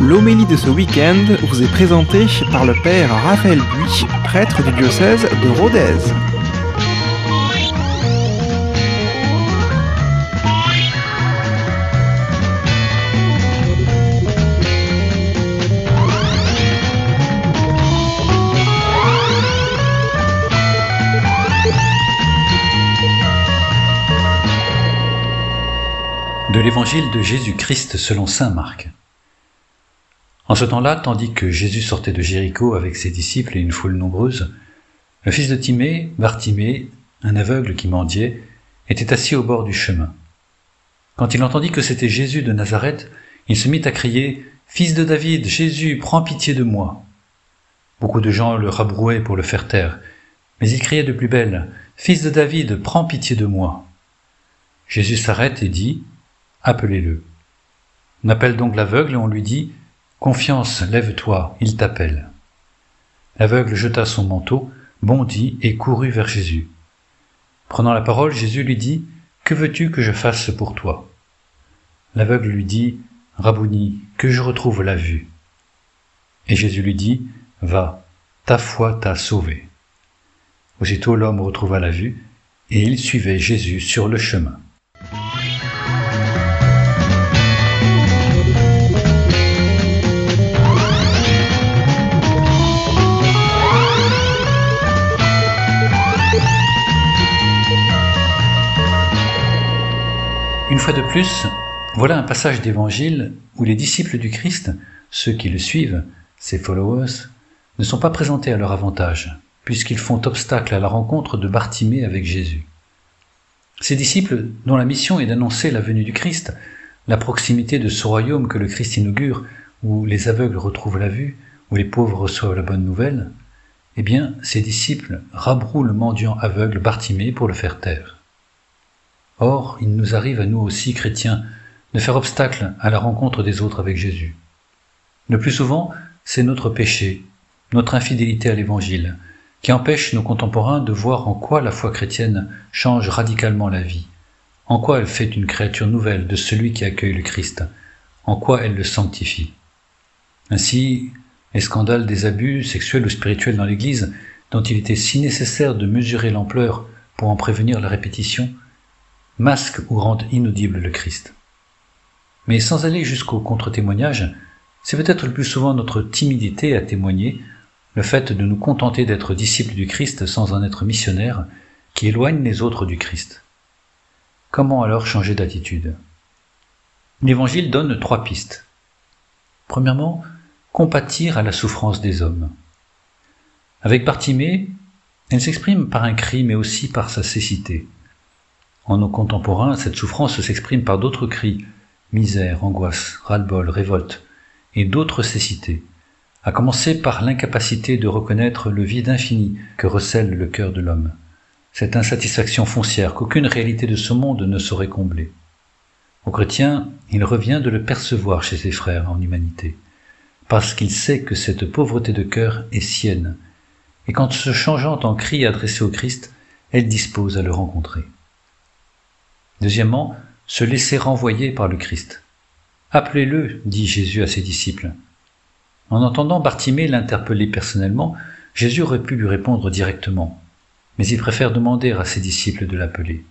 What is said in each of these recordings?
L'homélie de ce week-end vous est présentée par le père Raphaël Buy, prêtre du diocèse de Rodez. De l'Évangile de Jésus-Christ selon saint Marc. En ce temps-là, tandis que Jésus sortait de Jéricho avec ses disciples et une foule nombreuse, le fils de Timée, Bartimée, un aveugle qui mendiait, était assis au bord du chemin. Quand il entendit que c'était Jésus de Nazareth, il se mit à crier « Fils de David, Jésus, prends pitié de moi !» Beaucoup de gens le rabrouaient pour le faire taire, mais il criait de plus belle « Fils de David, prends pitié de moi !» Jésus s'arrête et dit « Appelez-le ». On appelle donc l'aveugle et on lui dit « Confiance, lève-toi, il t'appelle ». L'aveugle jeta son manteau, bondit et courut vers Jésus. Prenant la parole, Jésus lui dit « Que veux-tu que je fasse pour toi ?» L'aveugle lui dit « Rabouni, que je retrouve la vue. » Et Jésus lui dit « Va, ta foi t'a sauvé. » Aussitôt l'homme retrouva la vue, et il suivait Jésus sur le chemin. Une fois de plus, voilà un passage d'évangile où les disciples du Christ, ceux qui le suivent, ses followers, ne sont pas présentés à leur avantage, puisqu'ils font obstacle à la rencontre de Bartimée avec Jésus. Ces disciples, dont la mission est d'annoncer la venue du Christ, la proximité de ce royaume que le Christ inaugure, où les aveugles retrouvent la vue, où les pauvres reçoivent la bonne nouvelle, eh bien, ces disciples rabrouent le mendiant aveugle Bartimée pour le faire taire. Or, il nous arrive à nous aussi, chrétiens, de faire obstacle à la rencontre des autres avec Jésus. Le plus souvent, c'est notre péché, notre infidélité à l'Évangile, qui empêche nos contemporains de voir en quoi la foi chrétienne change radicalement la vie, en quoi elle fait une créature nouvelle de celui qui accueille le Christ, en quoi elle le sanctifie. Ainsi, les scandales des abus sexuels ou spirituels dans l'Église, dont il était si nécessaire de mesurer l'ampleur pour en prévenir la répétition, masquent ou rendent inaudible le Christ. Mais sans aller jusqu'au contre-témoignage, c'est peut-être le plus souvent notre timidité à témoigner, le fait de nous contenter d'être disciples du Christ sans en être missionnaires, qui éloigne les autres du Christ. Comment alors changer d'attitude ? L'Évangile donne 3 pistes. Premièrement, compatir à la souffrance des hommes. Avec Bartimée, elle s'exprime par un cri mais aussi par sa cécité. En nos contemporains, cette souffrance s'exprime par d'autres cris, misère, angoisse, ras-le-bol, révolte, et d'autres cécités, à commencer par l'incapacité de reconnaître le vide infini que recèle le cœur de l'homme, cette insatisfaction foncière qu'aucune réalité de ce monde ne saurait combler. Au chrétien, il revient de le percevoir chez ses frères en humanité, parce qu'il sait que cette pauvreté de cœur est sienne, et qu'en se changeant en cri adressé au Christ, elle dispose à le rencontrer. Deuxièmement, se laisser renvoyer par le Christ. « Appelez-le » dit Jésus à ses disciples. En entendant Bartimée l'interpeller personnellement, Jésus aurait pu lui répondre directement, mais il préfère demander à ses disciples de l'appeler.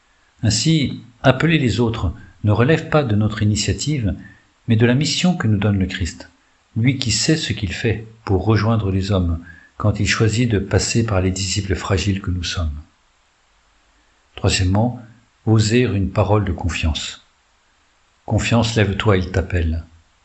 Ainsi, appeler les autres ne relève pas de notre initiative, mais de la mission que nous donne le Christ, lui qui sait ce qu'il fait pour rejoindre les hommes quand il choisit de passer par les disciples fragiles que nous sommes. Troisièmement, oser une parole de confiance. Confiance, lève-toi, il t'appelle.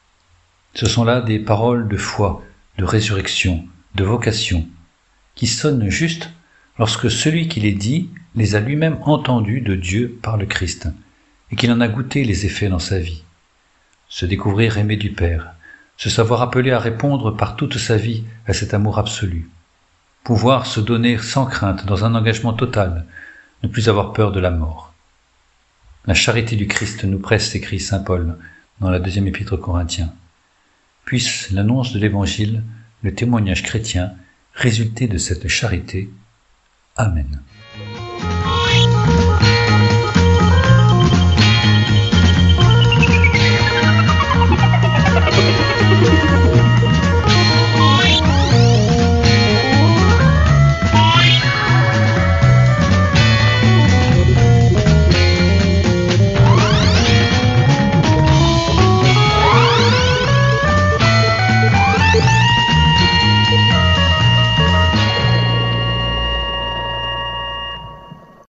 Ce sont là des paroles de foi, de résurrection, de vocation, qui sonnent juste lorsque celui qui les dit les a lui-même entendus de Dieu par le Christ, et qu'il en a goûté les effets dans sa vie. Se découvrir aimé du Père, se savoir appelé à répondre par toute sa vie à cet amour absolu, pouvoir se donner sans crainte dans un engagement total, ne plus avoir peur de la mort. La charité du Christ nous presse, écrit saint Paul dans la 2e épître aux Corinthiens. Puisse l'annonce de l'Évangile, le témoignage chrétien, résulter de cette charité. Amen.